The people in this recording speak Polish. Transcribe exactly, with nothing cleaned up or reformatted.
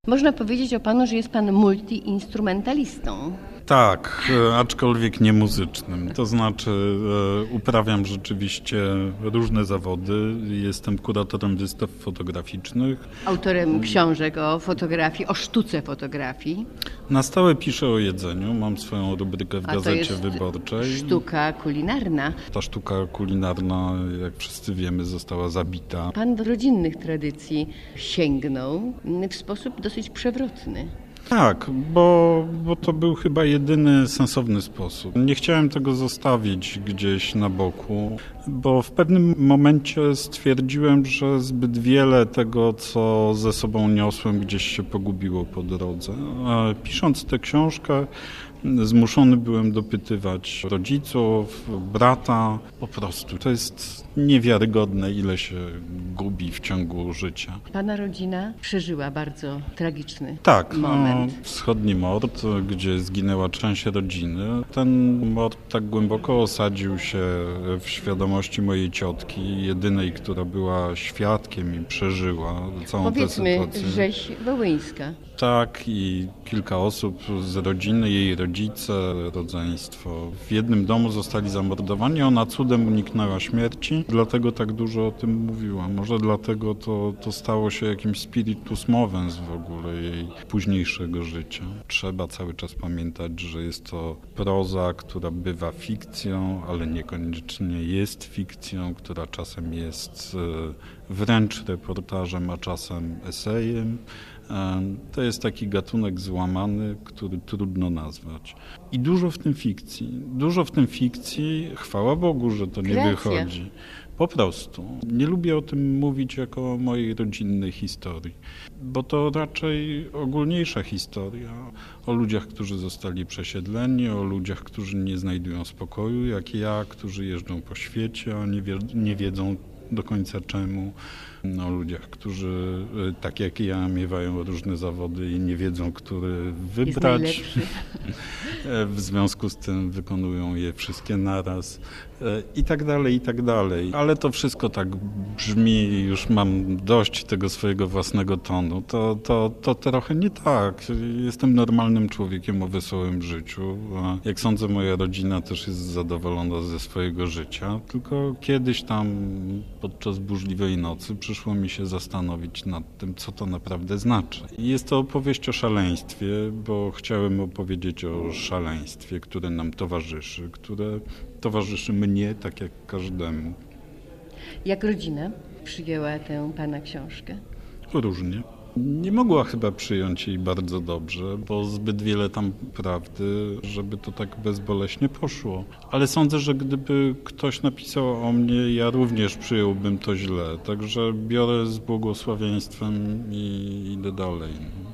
Można powiedzieć o panu, że jest pan multiinstrumentalistą. Tak, aczkolwiek nie muzycznym. To znaczy uprawiam rzeczywiście różne zawody. Jestem kuratorem wystaw fotograficznych. Autorem książek o fotografii, o sztuce fotografii. Na stałe piszę o jedzeniu. Mam swoją rubrykę w A to Gazecie jest Wyborczej. Sztuka kulinarna. Ta sztuka kulinarna, jak wszyscy wiemy, została zabita. Pan do rodzinnych tradycji sięgnął w sposób dosyć przewrotny. Tak, bo, bo to był chyba jedyny sensowny sposób. Nie chciałem tego zostawić gdzieś na boku, bo w pewnym momencie stwierdziłem, że zbyt wiele tego, co ze sobą niosłem, gdzieś się pogubiło po drodze. Pisząc tę książkę, zmuszony byłem dopytywać rodziców, brata. Po prostu to jest niewiarygodne, ile się gubi w ciągu życia. Pana rodzina przeżyła bardzo tragiczny tak, moment. No, wschodni mord, gdzie zginęła część rodziny. Ten mord tak głęboko osadził się w świadomości mojej ciotki, jedynej, która była świadkiem i przeżyła całą Powiedzmy, tę sytuację. rzeź wołyńska. Tak, i kilka osób z rodziny, jej rodzice, rodzeństwo. W jednym domu zostali zamordowani, ona cudem uniknęła śmierci, dlatego tak dużo o tym mówiła. Może dlatego to, to stało się jakimś spiritus movens w ogóle jej późniejszego życia. Trzeba cały czas pamiętać, że jest to proza, która bywa fikcją, ale niekoniecznie jest fikcją, która czasem jest wręcz reportażem, a czasem esejem. To jest taki gatunek złamany, który trudno nazwać. I dużo w tym fikcji. Dużo w tym fikcji, chwała Bogu, że to nie Kreacja. wychodzi. Po prostu. Nie lubię o tym mówić jako o mojej rodzinnej historii, bo to raczej ogólniejsza historia o ludziach, którzy zostali przesiedleni, o ludziach, którzy nie znajdują spokoju, jak ja, którzy jeżdżą po świecie, a nie, wie, nie wiedzą do końca czemu. O ludziach, którzy tak jak ja miewają różne zawody i nie wiedzą, który wybrać. W związku z tym wykonują je wszystkie naraz i tak dalej, i tak dalej. Ale to wszystko tak brzmi, już mam dość tego swojego własnego tonu. To, to, to trochę nie tak. Jestem normalnym człowiekiem o wesołym życiu. Jak sądzę, moja rodzina też jest zadowolona ze swojego życia. Tylko kiedyś tam podczas burzliwej nocy przyszło mi się zastanowić nad tym, co to naprawdę znaczy. Jest to opowieść o szaleństwie, bo chciałem opowiedzieć o szaleństwie, które nam towarzyszy, które towarzyszy mnie tak jak każdemu. Jak rodzina przyjęła tę pana książkę? Różnie. Nie mogła chyba przyjąć jej bardzo dobrze, bo zbyt wiele tam prawdy, żeby to tak bezboleśnie poszło. Ale sądzę, że gdyby ktoś napisał o mnie, ja również przyjąłbym to źle. Także biorę z błogosławieństwem i idę dalej.